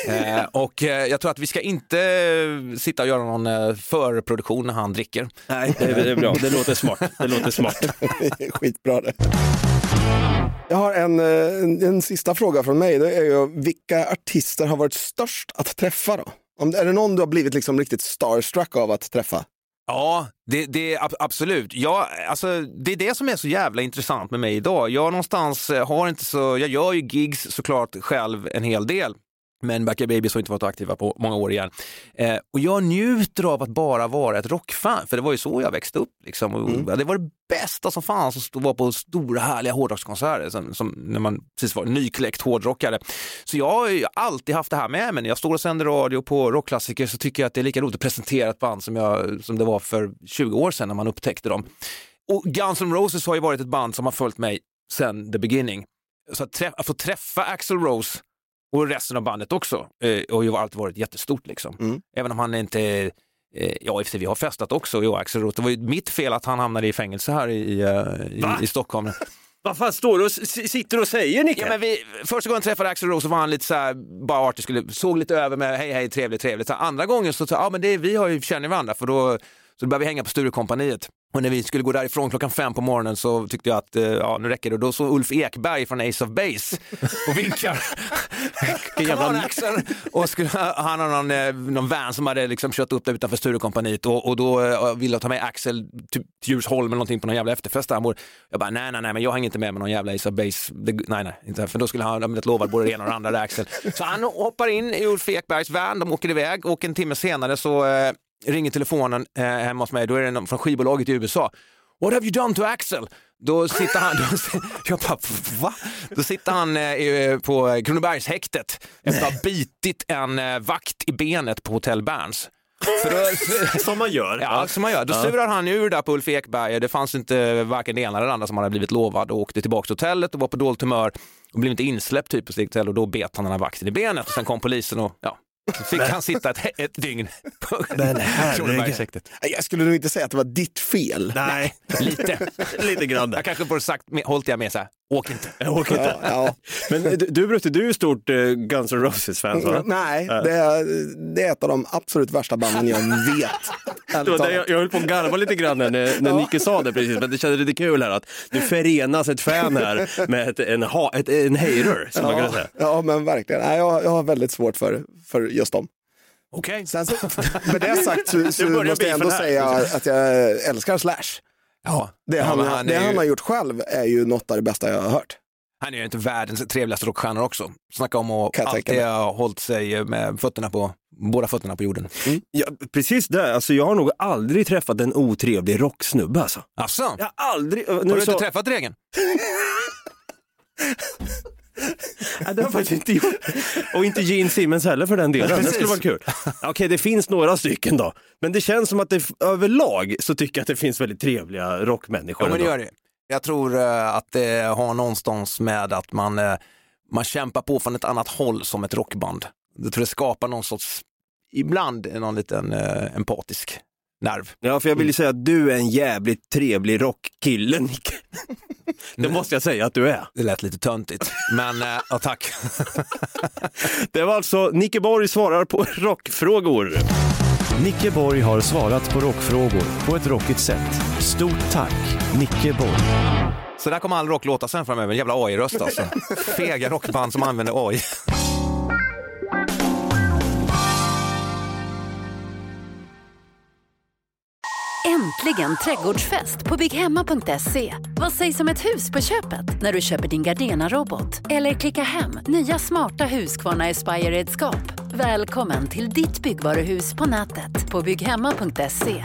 Och jag tror att vi ska inte sitta och göra någon förproduktion när han dricker. Nej, det är bra. Det låter smart. Skitbra det. Jag har en sista fråga från mig. Det är ju, vilka artister har varit störst att träffa då? Är det någon du har blivit liksom riktigt starstruck av att träffa? Ja, det är absolut. Alltså, det är det som är så jävla intressant med mig idag. Jag gör ju gigs såklart själv en hel del. Men Backyard Babies har inte varit aktiva på många år igen. Och jag njuter av att bara vara ett rockfan. För det var ju så jag växte upp. Liksom. Och det var det bästa som fanns att vara på stora härliga hårdrockskonserter. Som när man precis var nykläckt hårdrockare. Så jag har ju alltid haft det här med mig. När jag står och sänder radio på rockklassiker så tycker jag att det är lika roligt att presentera ett band som det var för 20 år sedan när man upptäckte dem. Och Guns N' Roses har ju varit ett band som har följt mig sedan the beginning. Så att få träffa Axl Rose och resten av bandet också. Och ju har alltid varit jättestort liksom. Även om han inte... efter vi har festat också. Axl Rose. Det var ju mitt fel att han hamnade i fängelse här i Stockholm. Vad fan står du och sitter och säger, Nicke? Ja, men första gången jag träffade Axl Rose så var han lite så här, bara artig, såg lite över med hej, trevligt. Så andra gången så men vi har ju känner varandra, för då så började vi hänga på Sturecompagniet. Och när vi skulle gå därifrån 5:00 på morgonen så tyckte jag att nu räcker det. Och då så Ulf Ekberg från Ace of Base och vinkar. Och han har någon van som hade liksom kört upp där utanför Sturecompagniet. Och då ville jag ta med Axel till Djursholm eller någonting på någon jävla efterfest där. Jag bara, nej, men jag hänger inte med någon jävla Ace of Base. Nej, inte. För då skulle han ha blivit lovad både det ena och det andra där, Axel. Så han hoppar in i Ulf Ekbergs van, de åker iväg och en timme senare så... ringer telefonen hemma hos mig, då är det någon från skivbolaget i USA. What have you done to Axel? Då sitter han jag bara, va? Då sitter han på Kronobergshäktet efter att ha bitit en vakt i benet på Hotell Berns. Som man gör. Ja, som man gör. Då surar han ur där på Ulf Ekberg. Det fanns inte varken det ena eller det andra som han hade blivit lovad, och åkte tillbaka till hotellet och var på dåligt humör och blev inte insläppt typ på sitt hotell, och då bet han den här vakten i benet och sen kom polisen och fick han sitta ett dygn på Kronobergshäktet. Jag skulle nog inte säga att det var ditt fel. Nej, lite grann. Jag kanske borde sagt, hållt jag med så här, Åk inte. Ja. Men du Brutte, du är ju stort Guns N' Roses-fan, va? Nej, det är ett av de absolut värsta banden jag vet. Jag höll på att garva lite grann när Nicke sa det precis, men det kändes lite kul här att det förenas ett fan här med en hater, som man kan säga. Ja, men verkligen. Nej, jag har väldigt svårt för just dem. Okej. Sen så, med det sagt så måste jag ändå säga att jag älskar Slash. Ja. Det han har gjort själv är ju något av det bästa jag har hört. Han är ju inte världens trevligaste rockstjärnor också. Snacka om att alltid ha hållit sig med båda fötterna på jorden. Mm. Ja, precis det. Alltså, jag har nog aldrig träffat en otrevlig rocksnubbe. Alltså? Jag har aldrig... Har du inte träffat Regen? Ja, det har jag faktiskt inte gjort. Och inte Gene Simmons heller för den delen. Det skulle vara kul. Okej, det finns några stycken då. Men det känns som att det överlag så tycker jag att det finns väldigt trevliga rockmänniskor. Ja, men det gör det. Jag tror att det har någonstans med att man kämpar på från ett annat håll som ett rockband. Jag tror det skapar någon sorts, ibland någon liten empatisk nerv. Ja, för jag vill ju säga att du är en jävligt trevlig rockkille, Nick. Det måste jag säga att du är. Det lät lite töntigt, men ja, tack. Det var alltså Nicke Borg svarar på rockfrågor. Nicke Borg har svarat på rockfrågor på ett rockigt sätt. Stort tack, Nicke Borg. Så där kommer all rock låta sen framöver. En jävla AI-röst alltså. Fega rockband som använder AI. Äntligen trädgårdsfest på BigHemma.se. Vad sägs om ett hus på köpet när du köper din Gardena-robot? Eller klicka hem nya smarta Husqvarna Aspire-redskap. Välkommen till ditt byggvaruhus på nätet på BigHemma.se.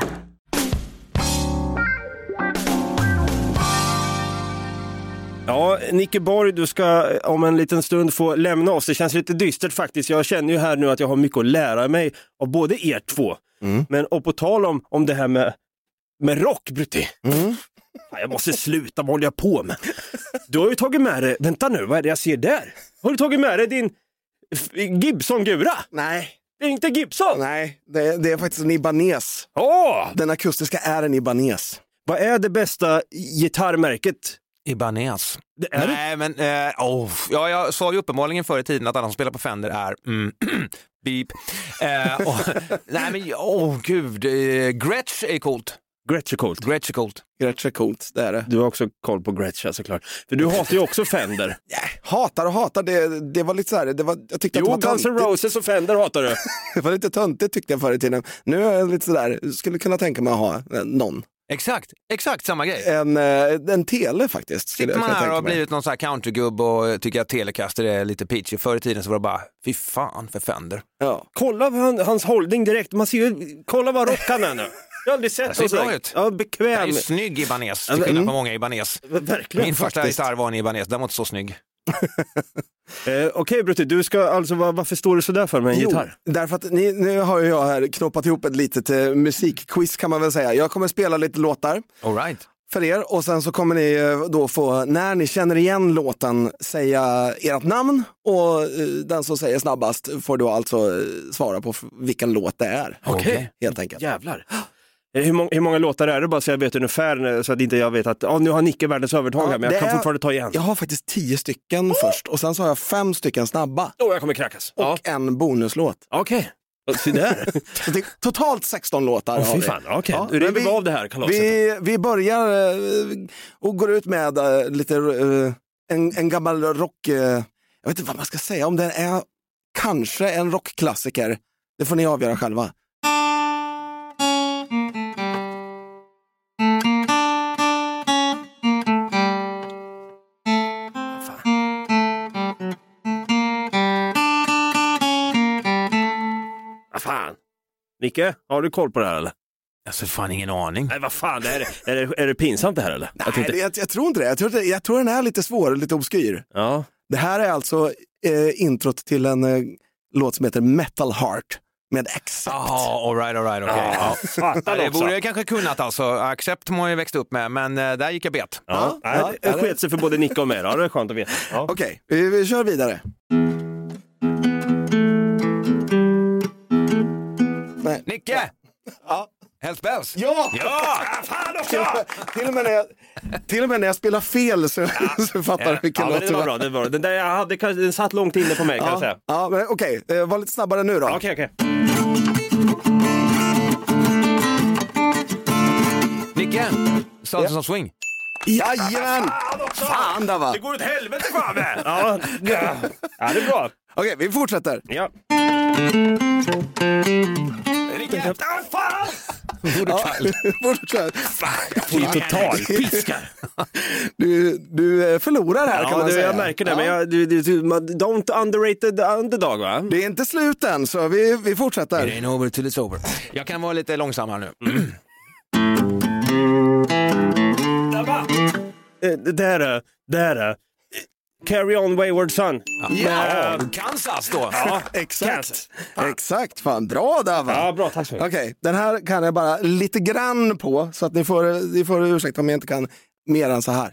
Ja, Nicke Borg, du ska om en liten stund få lämna oss. Det känns lite dystert faktiskt. Jag känner ju här nu att jag har mycket att lära mig av både er två. Men och på tal om det här med rock, Brutti. Jag måste sluta, vad håller jag på med? Du har ju tagit med dig, vänta nu, vad är det jag ser där? Har du tagit med dig din Gibson-gura? Nej. Det är inte Gibson? Nej, det är faktiskt en Ibanez. Den akustiska är en Ibanez. Vad är det bästa gitarrmärket? Ibanez. Det är Nej, men jag sa ju uppenbarligen förr i tiden att alla som spelar på Fender är beep. Nej men gud, Gretsch är coolt. Gretsch är coolt. Gretsch är coolt, det är det. Du har också koll på Gretsch, såklart. För du hatar ju också Fender. Hatar, det var lite så här, jag tyckte att det var Guns N' Roses och Fender hatar du. Det var lite töntigt tyckte jag förr i tiden. Nu är jag lite sådär, skulle kunna tänka mig att ha någon. Exakt samma grej. En tele faktiskt. Sitter man här och har blivit någon sån här countrygubb och tycker att Telecaster är lite peachy. Förr i tiden så var det bara, fy fan för Fender. Ja. Kolla hans hållning direkt. Man ser ju, kolla vad rockar han är nu. Jag har aldrig sett det. Ser bra ut. Ja, bekväm. Det är ju snygg Ibanez, till skillnad på många Ibanez. Verkligen. Min första gitarr var en Ibanez, den var inte så snygg. Okej, Brutti, du ska alltså, varför står du så där för med en gitarr? Därför att nu har jag här knoppat ihop ett litet musikquiz kan man väl säga. Jag kommer spela lite låtar. All right. För er, och sen så kommer ni då få, när ni känner igen låten, säga ert namn, och den som säger snabbast får då alltså svara på vilken låt det är. Okej. Helt enkelt. Jävlar. Hur många låtar är det, bara så jag vet ungefär, så att inte jag vet att nu har Nicke världens övertag här, men jag kan fortfarande ta igen. Jag har faktiskt 10 stycken först, och sen så har jag 5 stycken snabba. Jag kommer krackas. Och en bonuslåt. Okej. Så där. Så det är totalt 16 låtar. Fy fan, okej. Du river av det här kalaset. Vi börjar och går ut med lite en gammal rock, jag vet inte vad man ska säga, om den är kanske en rockklassiker. Det får ni avgöra själva. Nicke, har du koll på det här eller? Alltså fan ingen aning. Nej, vad fan, är det pinsamt det här eller? Nej, jag tror inte det. Jag tror den är lite svår, lite obskyr. Ja. Det här är alltså introt till en låt som heter Metal Heart med Accept. All right, okej. Det borde jag kanske kunnat alltså. Accept må jag växt upp med, men där gick jag bet. Det sket sig för både Nicke och mig. Ja, det är skönt att veta. Ja. Okej, vi kör vidare. Nicke! Ja. Hells Bells. Ja! Fan också! Till och med när jag spelar fel så fattar du vilken låt det var bra, det var den där jag hade, den satt långt inne på mig kan jag säga. Ja, men okej. Var lite snabbare nu då. Okej. Nicke, Sultans of Swing. Jajamän! Fan där va. Det går åt helvete fan med. Ja, det är bra. Okej, vi fortsätter. Ja. Nicke! Fan! Fortsätt. Jag får ju total piskar. Du förlorar här kan man säga. Jag märker det, men don't underrate the underdog va? Det är inte slut än, så vi fortsätter. It ain't over till it's over. Jag kan vara lite långsammare nu. Där. Carry on Wayward Son. Ja, Kansas då. Ja, exakt. Exakt, fan bra där va? Ja, bra, tack så mycket. Okej, den här kan jag bara lite grann på, så att ni får ursäkta om jag inte kan mer än så här.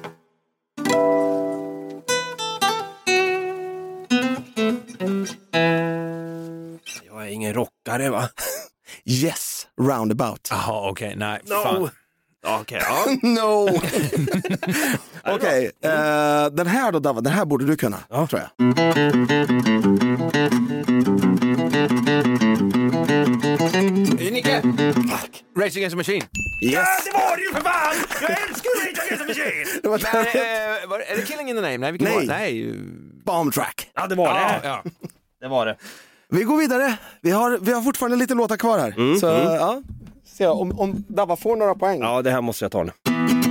Jag är ingen rockare va? Yes, roundabout. Jaha, okej, nej. No. Fan. Okej, ja. No. Okej, den här då Dava, den här borde du kunna, tror jag. Nicke! Rage Against the Machine. Yes. Ja, det var det ju för fan! Jag älskar Rage Against the Machine! Det var Men, är det Killing in the Name? Nej, vilken var det? Nej. Bomb Track. Ja, det var det. Ja. Det var det. Vi går vidare. Vi har fortfarande lite låtar kvar här. Så ja, se om Dava får några poäng. Ja, det här måste jag ta nu.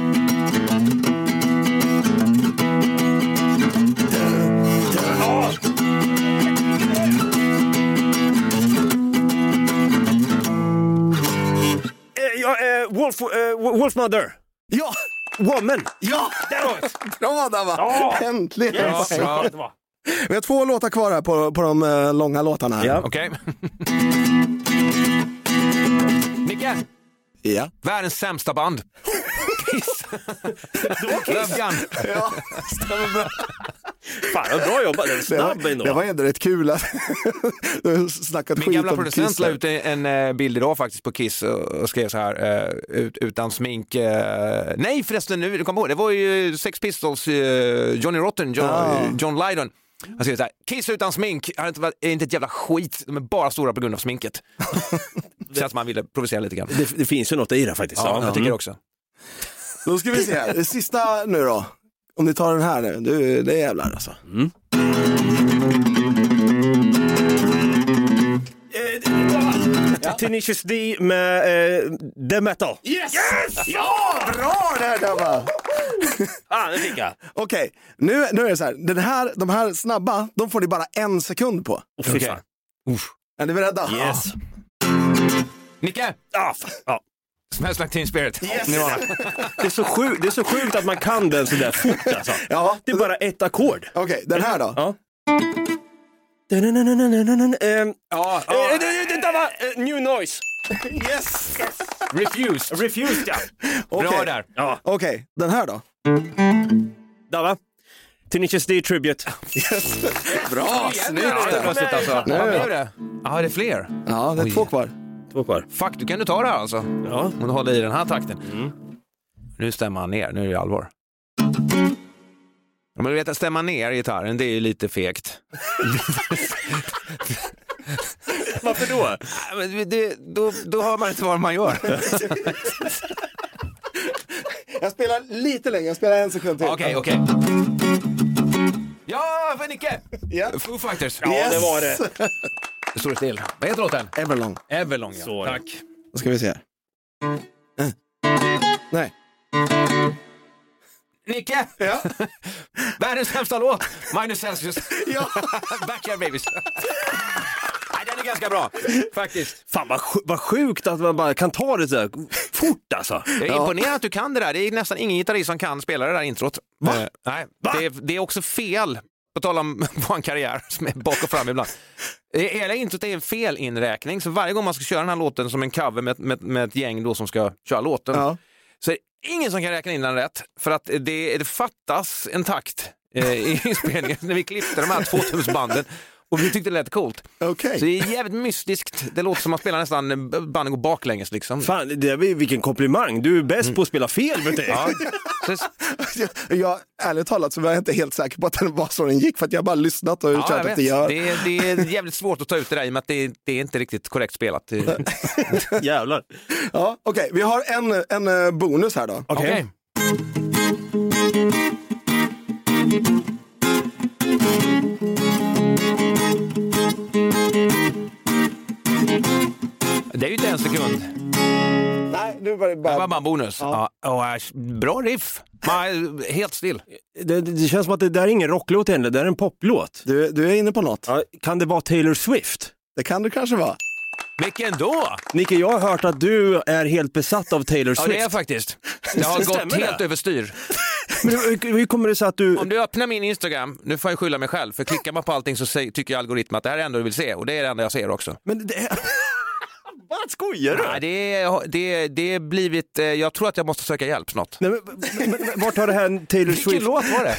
Wolfmother. Ja! Woman. Ja! Där var det. Bra Dava! Ja. Äntligen! Yes. Poäng. Ja, det var. Vi har 2 låtar kvar här på de långa låtarna här. Ja. Okej. Nicke! Ja. Världens sämsta band. Kiss. Love Gun. Ja, stämmer bra. Fan, vad bra jobbat. Den är snabb ändå. Det var ändå rätt kul att du har snackat Min skit gamla om producent Kiss. la ut en bild idag faktiskt på Kiss och skrev så här utan smink. Nej förresten, nu kom på det var ju Sex Pistols, Johnny Rotten, John Lydon. Han skrev så här: Kiss utan smink är inte ett jävla skit, de är bara stora på grund av sminket. Det känns som man ville provocera lite grann. Det finns ju något i det faktiskt. Ja, jag tycker också. Då ska vi se här. Det sista nu då. Om ni tar den här nu. Det är jävlar alltså. Tenacious D med The Metal. Yes! Ja, bra där Dava! Det fick jag. Okej, nu är det så här. De här snabba, de får ni bara 1 sekund på. Fy fan. Är ni beredda? Yes. Nicke! Ja. Smells Like Teen Spirit. Yes. Det är så sjukt att man kan den så där fort alltså. Ja. Det är bara ett ackord. Okej, den här då? Ja. Det var New Noise. Yes! Refused, ja. Okej. Bra där. Ja. Okej, den här då? Dava. Tenacious D Tribute. Yes. Bra, snyggt! Plötsligt alltså. Vad blev det? Ja, det är fler. Ja, det är 2 kvar. 2 kvar. Fuck, du kan ta det här alltså. Ja. Om du håller i den här takten. Nu stämmer han ner, nu är det allvar. Ja, men du vet att stämma ner gitarren, det är ju lite fegt. Varför då? Då hör man inte vad man gör. Jag spelar lite längre, jag spelar 1 sekund till. Okej. Ja, för Nicke! Ja. Foo Fighters. Ja, Yes. det var det. Det står still. Vad heter låten? Everlong. Everlong, ja. Så, Tack. Då ska vi se här. Nej. Nicke! Ja. Världens sämsta låt. Minus Celsius. Ja. Backyard Babies. Nej, den är ganska bra, faktiskt. Fan vad sjukt att man bara kan ta det så här fort alltså. Jag är imponerad att du kan det där. Det är nästan ingen gitarrist som kan spela det där introt. Nej, det är också fel. På tal om vår karriär som är bak och fram ibland. Hela introt är en fel inräkning. Så varje gång man ska köra den här låten som en cover med ett gäng då som ska köra låten. Ja. Så är det ingen som kan räkna in den rätt. För att det fattas en takt i inspelningen. När vi klippte de här 2000-banden. Och vi tyckte det lät coolt. Okay. Så det är jävligt mystiskt. Det låter som att man spelar nästan banden går baklänges liksom. Fan, det är vilken komplimang. Du är bäst på att spela fel, vet du. Ja. Jag ärligt talat så var jag inte helt säker på att det var så den gick, för att jag bara lyssnat och kört att det gör. Det är jävligt svårt att ta ut det där i och med att det är inte riktigt korrekt spelat. Jävlar. Ja, okej. Vi har en bonus här då. Okej. Det är ju inte en sekund. Nej, nu var det bara... Det var bara en bonus. Ja. Bra riff. Helt still. Det känns som att det där är ingen rocklåt heller, det är en poplåt. Du är inne på något. Ja, kan det vara Taylor Swift? Det kan det kanske vara. Vilken då? Nicke, jag har hört att du är helt besatt av Taylor Swift. Ja, det är jag faktiskt. Jag har gått helt överstyr. Men hur kommer det sig att du... Om du öppnar min Instagram, nu får jag skylla mig själv, för klickar man på allting så tycker jag algoritmen att det här är det enda du vill se, och det är det enda jag ser också. Men det är... Vad skojar du? Nej, det är blivit... Jag tror att jag måste söka hjälp snart. Nej, men vart har det här Taylor Swift... Vilken låt var det?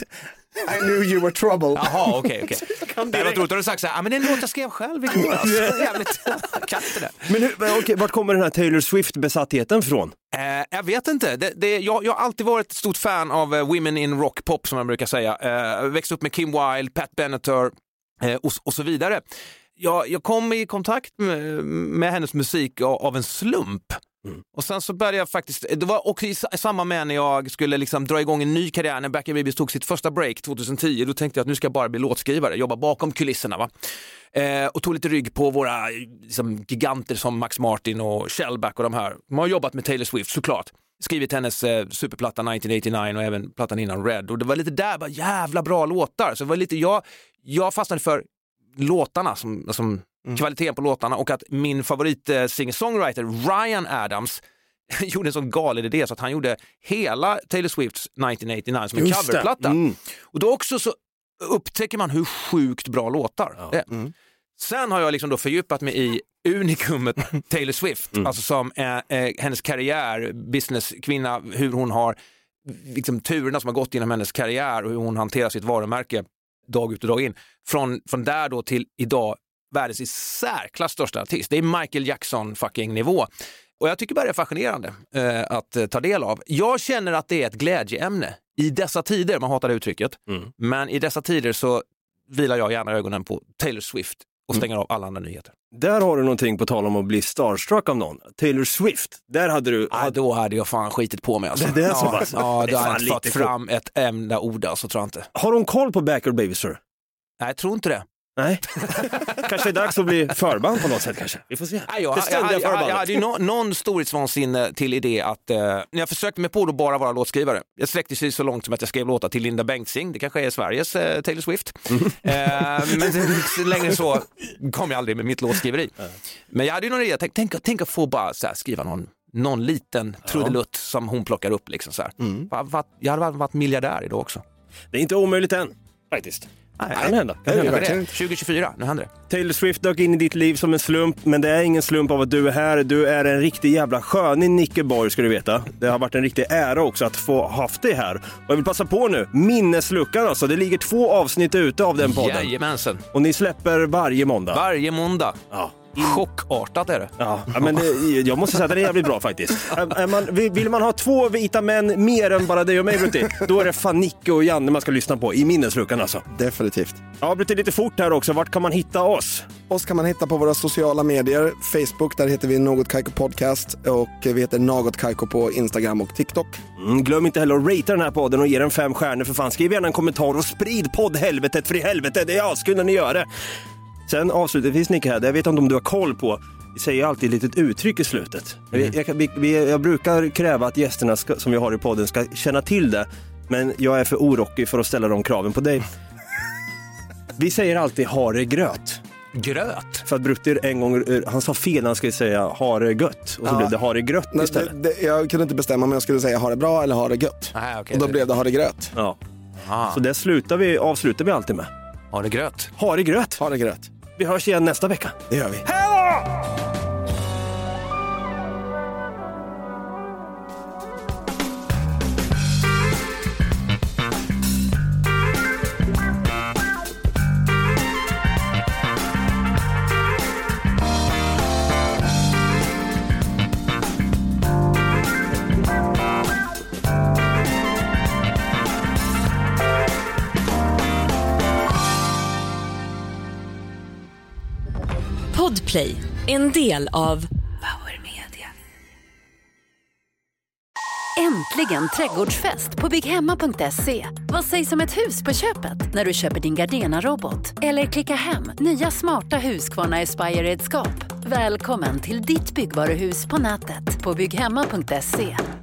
I knew you were trouble. Jaha, okej. Det var troligt att du sagt så här, men det är en låt jag skrev själv. Jävligt katt det där. Men vart kommer den här Taylor Swift-besattheten från? Jag vet inte. Jag har alltid varit ett stort fan av Women in Rock Pop, som man brukar säga. Växte upp med Kim Wilde, Pat Benatar och så vidare. Jag kom i kontakt med hennes musik av en slump. Och sen så började jag faktiskt, det var också i samma med när jag skulle liksom dra igång en ny karriär, när Back in Babies tog sitt första break 2010. Då tänkte jag att nu ska jag bara bli låtskrivare, jobba bakom kulisserna, va? Och tog lite rygg på våra liksom, giganter som Max Martin och Shellback och de här. De har jobbat med Taylor Swift såklart. Skrivit hennes superplatta 1989 och även plattan innan Red. Och det var lite där, bara jävla bra låtar. Så det var lite, jag fastnade för låtarna, som kvaliteten på låtarna, och att min favorit singer-songwriter Ryan Adams gjorde en sån galen idé så att han gjorde hela Taylor Swifts 1989 som en coverplatta. Och då också så upptäcker man hur sjukt bra låtar det är. Sen har jag liksom då fördjupat mig i unikummet Taylor Swift, alltså som hennes karriär, businesskvinna, hur hon har liksom turerna som har gått genom hennes karriär och hur hon hanterar sitt varumärke dag ut och dag in. Från där då till idag världens i särklass största artist. Det är Michael Jackson fucking nivå. Och jag tycker bara det är fascinerande att ta del av. Jag känner att det är ett glädjeämne i dessa tider, man hatar det uttrycket, men i dessa tider så vilar jag gärna ögonen på Taylor Swift och stänger av alla andra nyheter. Där har du någonting på tal om att bli starstruck av någon. Taylor Swift, där hade du... Då hade jag fan skitit på mig alltså. Det är så pass. Ja, då har jag inte fått fram ett enda ord alltså, tror jag inte. Har hon koll på Back in Babies, sir? Nej, jag tror inte det. Nej, kanske är det dags att bli förband på något sätt kanske. Vi får se. Jag hade ju någon storhetsvansinne till idé att när jag försökte mig på att bara vara låtskrivare. Jag sträckte sig så långt som att jag skrev låtar till Linda Bengtzing. Det kanske är Sveriges Taylor Swift. Men längre så kom jag aldrig med mitt låtskriveri. Men jag hade ju någon idé. Tänk att få bara så här, skriva någon liten trudelutt som hon plockar upp. Liksom, så här. Jag hade varit miljardär idag också. Det är inte omöjligt än, faktiskt. Nej, kan hända. 2024, nu händer det. Taylor Swift dök in i ditt liv som en slump, men det är ingen slump av att du är här. Du är en riktig jävla sköning, Nicke Borg, ska du veta. Det har varit en riktig ära också att få haft dig här. Och jag vill passa på nu, minnesluckan alltså. Det ligger 2 avsnitt ute av den podden. Jajamensan. Och ni släpper varje måndag. Varje måndag. Ja. Chockartat är det. Ja, men jag måste säga att det är jävligt bra faktiskt. Vill man ha 2 vita män mer än bara dig och mig, Brutti, då är det fan Nicke och Janne man ska lyssna på i minnesluckan alltså. Definitivt. Ja, Brutti, lite fort här också. Vart kan man hitta oss? Oss kan man hitta på våra sociala medier. Facebook, där heter vi Något Kaiko Podcast, och vi heter Något Kaiko på Instagram och TikTok. Glöm inte heller att ratea den här podden och ge den 5 stjärnor för fan. Skriv gärna en kommentar och sprid poddhelvetet för i helvete. Det är askull när ni gör det. Sen avslutningsvis, Nicke, här, jag vet inte om du har koll på, vi säger alltid ett litet uttryck i slutet. Jag brukar kräva att gästerna som vi har i podden ska känna till det, men jag är för orockig för att ställa de kraven på dig. Vi säger alltid ha det gröt. Gröt? För att Brutti en gång, han sa fel, han skulle säga ha det gött, och så blev det ha det grött istället. Jag kunde inte bestämma om jag skulle säga ha det bra eller ha det gött. Okay, och då blev det ha det gröt. Ja. Så det avslutar vi alltid med. Ha det gröt. Ha det gröt. Ha det gröt. Vi hörs igen nästa vecka. Det gör vi. Hej då! Podplay, en del av Power Media. Äntligen trädgårdsfest på bygghemma.se. Vad sägs om ett hus på köpet när du köper din Gardena-robot? Eller klicka hem nya smarta Husqvarna Aspire-redskap. Välkommen till ditt byggvaruhus på nätet på bygghemma.se.